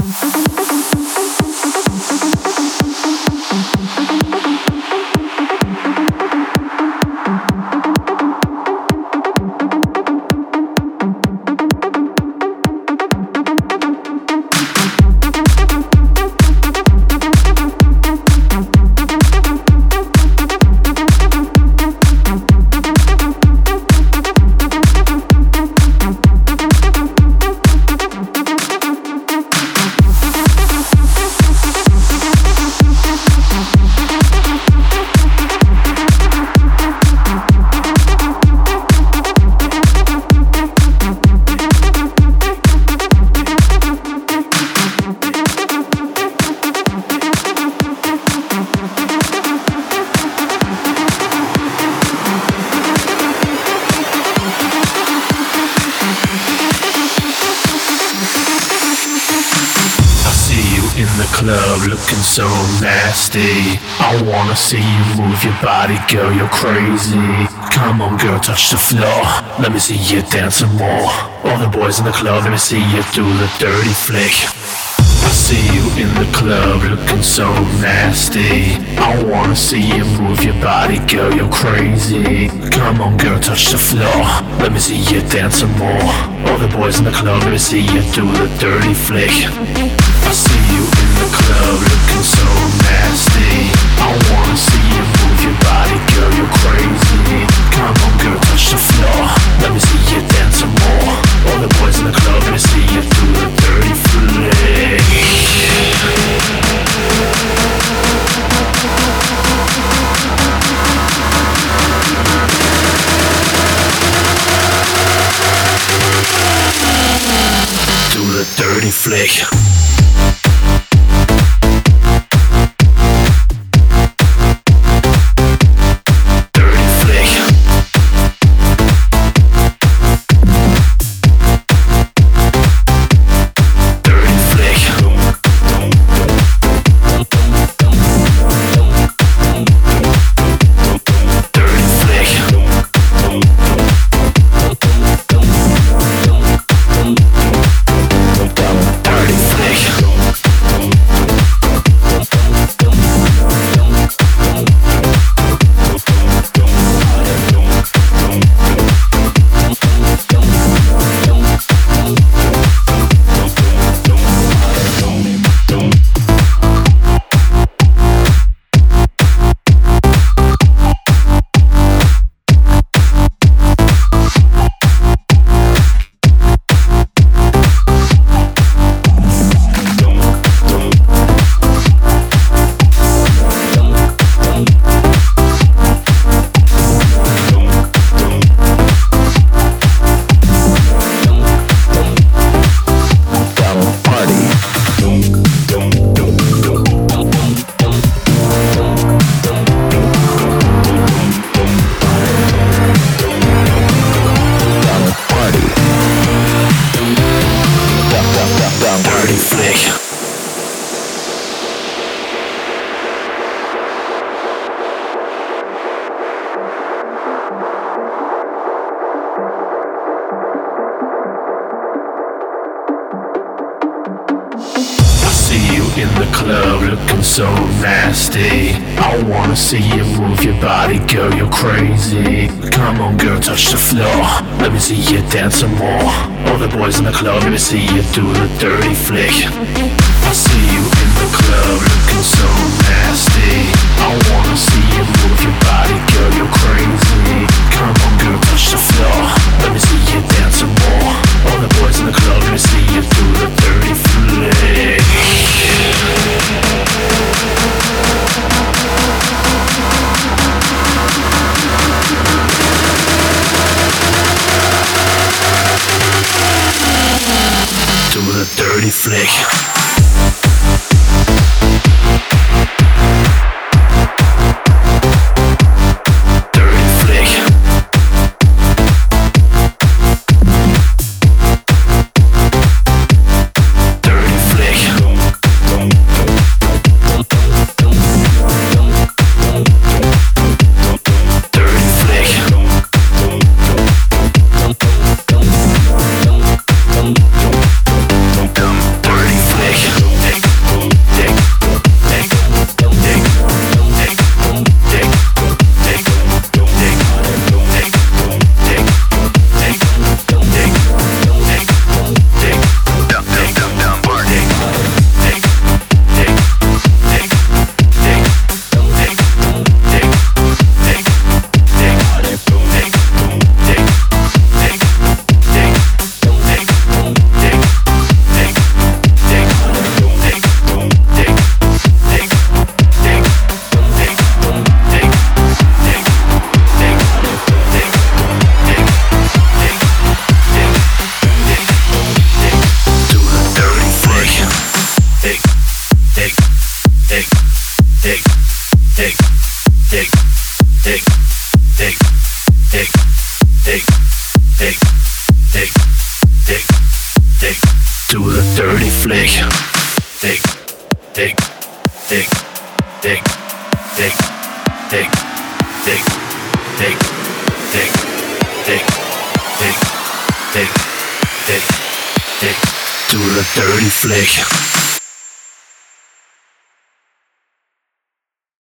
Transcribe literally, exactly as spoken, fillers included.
Looking so nasty. I wanna see you move your body, girl, you're crazy. Come on, girl, touch the floor. Let me see you dance some more. All the boys in the club, let me see you do the dirty flick. I see you in the club looking so nasty. I wanna see you move your body, girl, you're crazy. Come on, girl, touch the floor. Let me see you dance some more. All the boys in the club, let me see you do the dirty flick. I see you in the club looking so nasty. I wanna see you move your body, girl, you're crazy. Come on, girl, touch the floor. Let me see you dance some more. All the boys in the club, let me see you do the dirty flick. Do the dirty flick. In the club looking so nasty. I wanna see you move your body, girl, you're crazy. Come on, girl, touch the floor. Let me see you dance some more. All the boys in the club, let me see you do the dirty flick. I see you in the club looking so nasty. I wanna see you move your body, girl, you're crazy. Come on, girl, touch the floor. Let me see you dance some more. All the boys in the club, let me see you do the dirty flick. Do the dirty flick. Dirty flick. dig, dig, dig, dig, dig, dig, dig, dig, dig, dig, dig, dig, dig, dig, do the dirty flick.